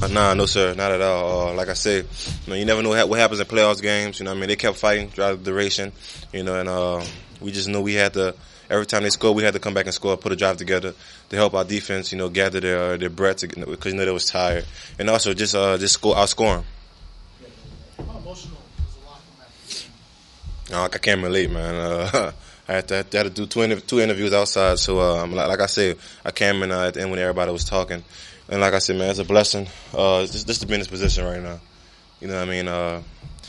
Nah, no sir, not at all. Like I said, you never know what happens in playoffs games. You know what I mean? They kept fighting throughout the duration, and we just knew we had to, every time they scored, we had to come back and score, put a drive together to help our defense, gather their breath because they was tired. And also just outscore them. How emotional was the locker room after? I can't relate, man. I had to do two interviews outside, so like I said, I came in at the end when everybody was talking. And like I said, man, it's a blessing just to be in this position right now. You know what I mean?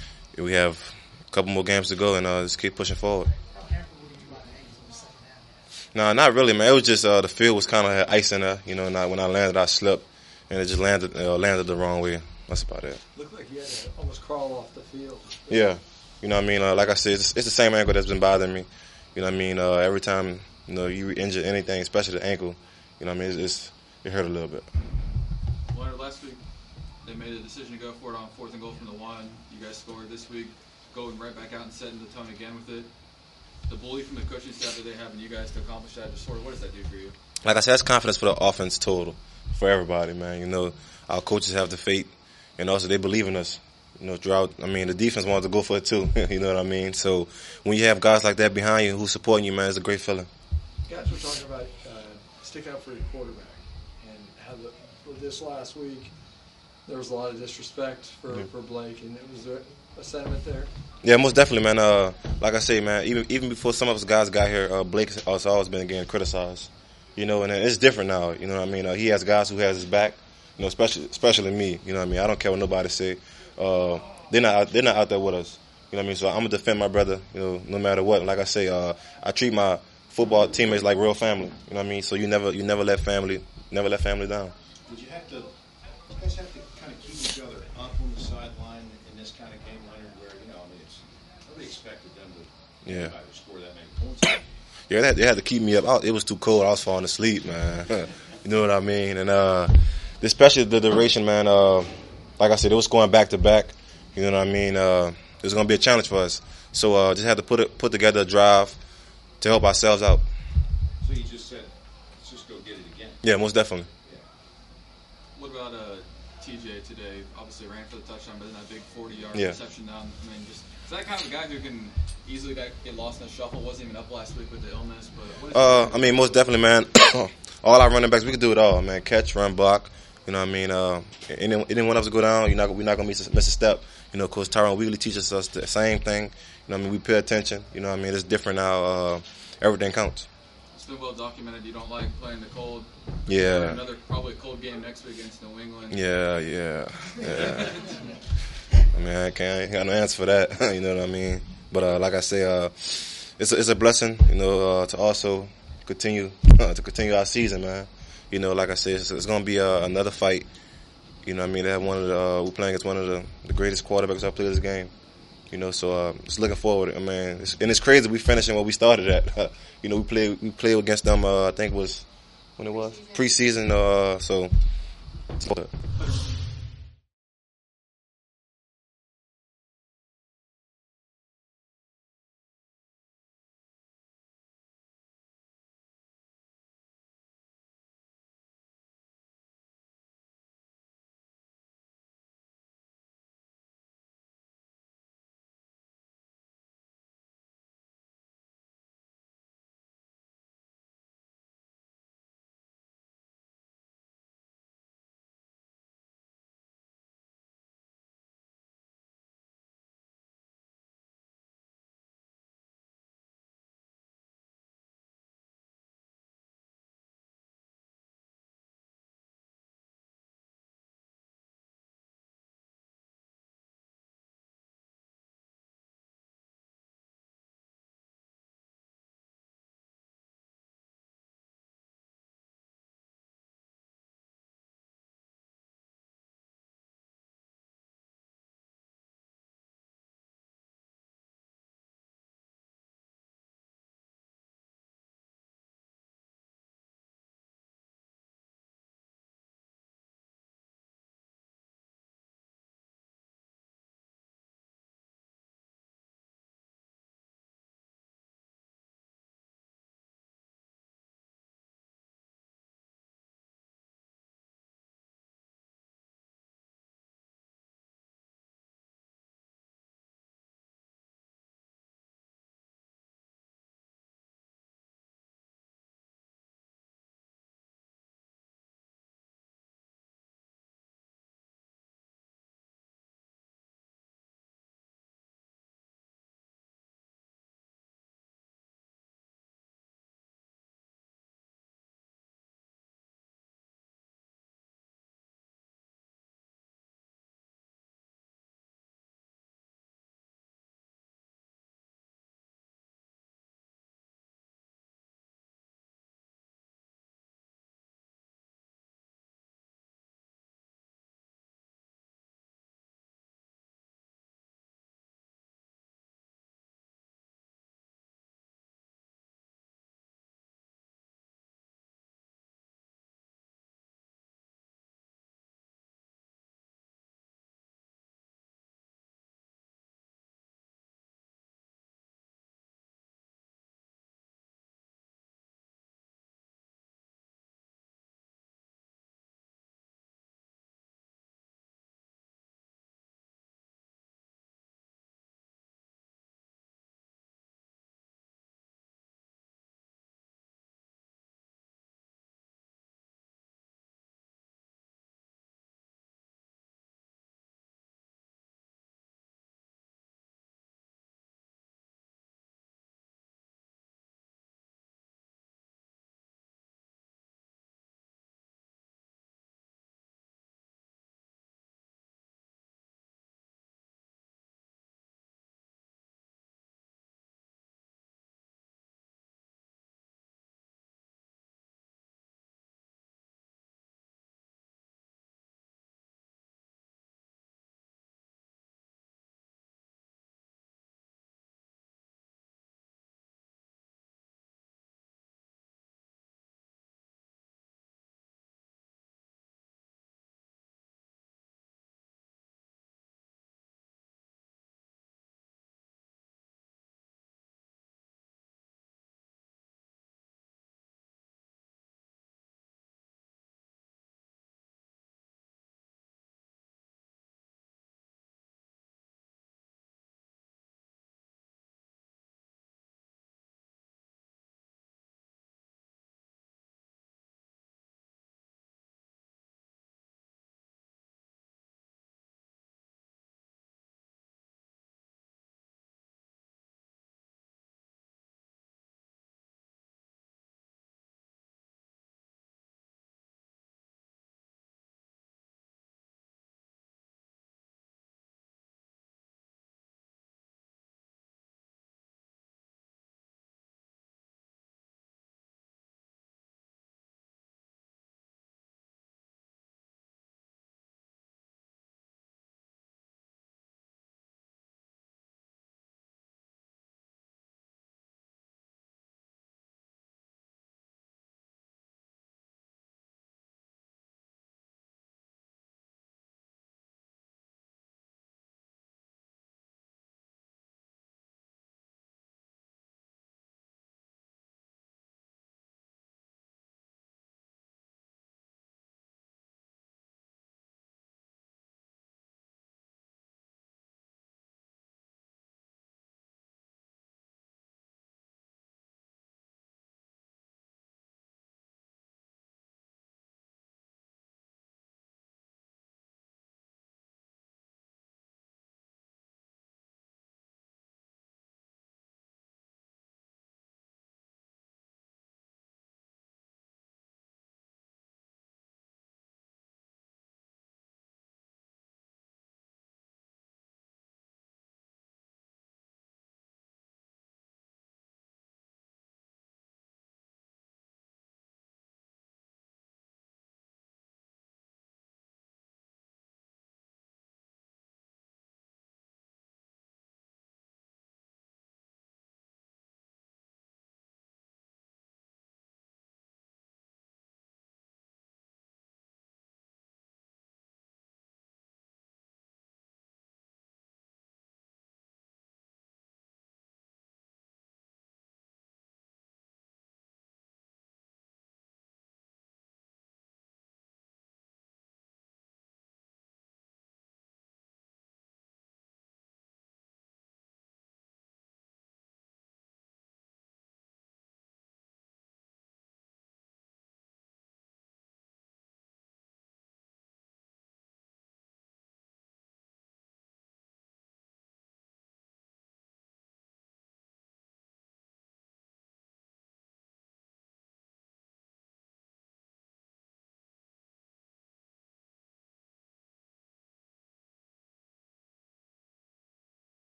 We have a couple more games to go and just keep pushing forward. How hampered were you by the Angels in the second half? No, not really, man. It was just the field was kind of had ice in there. And when I landed, I slipped, and it just landed the wrong way. That's about it. Looked like you had to almost crawl off the field. Yeah. You know what I mean? Like I said, it's the same ankle that's been bothering me. You know what I mean? Every time, you injure anything, especially the ankle, you know what I mean? It hurt a little bit. Leonard, last week they made a decision to go for it on 4th and goal from the 1. You guys scored this week, going right back out and setting the tone again with it. The belief from the coaching staff that they have in you guys to accomplish that, just sort of what does that do for you? Like I said, that's confidence for the offense total, for everybody, man. Our coaches have the faith, and also they believe in us. Throughout, the defense wanted to go for it too. You know what I mean? So when you have guys like that behind you who's supporting you, man, it's a great feeling. Guys were talking about sticking up for your quarterback, and how for this last week there was a lot of disrespect for Blake, and was there a sentiment there? Yeah, most definitely, man. Like I say, man, even before some of us guys got here, Blake has always been getting criticized. And it's different now. You know what I mean? He has guys who has his back. Especially me. You know what I mean? I don't care what nobody say. They're not out there with us. You know what I mean? So I'm gonna defend my brother. No matter what. Like I say, I treat my football teammates like real family. You know what I mean? So you never let family down. Would you guys have to kind of keep each other up on the sideline in this kind of game, Leonard, where nobody expected them to score that many points? Yeah, they had to keep me up. It was too cold. I was falling asleep, man. You know what I mean? And especially the duration, man. Like I said, it was going back to back. You know what I mean? It was going to be a challenge for us. So just had to put together a drive to help ourselves out. So you just said, let's just go get it again. Yeah, most definitely. Yeah. What about TJ today? Obviously ran for the touchdown, but then that big 40-yard reception down. Is that kind of a guy who can easily get lost in the shuffle? Wasn't even up last week with the illness, but what is most definitely, man. All our running backs, we can do it all, man. Catch, run, block. You know what I mean? Anyone else to go down, we're not going to miss a step. Coach Tyrone Wheatley teaches us the same thing. You know what I mean? We pay attention. You know what I mean? It's different now. Everything counts. It's been well documented. You don't like playing the cold. Yeah. Another probably cold game next week against New England. Yeah. I ain't got no answer for that. You know what I mean? But like I say, it's a blessing. To also continue our season, man. Like I said, it's going to be another fight. You know what I mean? They have we're playing against one of the greatest quarterbacks I've played this game. So just looking forward. It's crazy we finishing what we started at. We played against them. I think it was when it was preseason. So.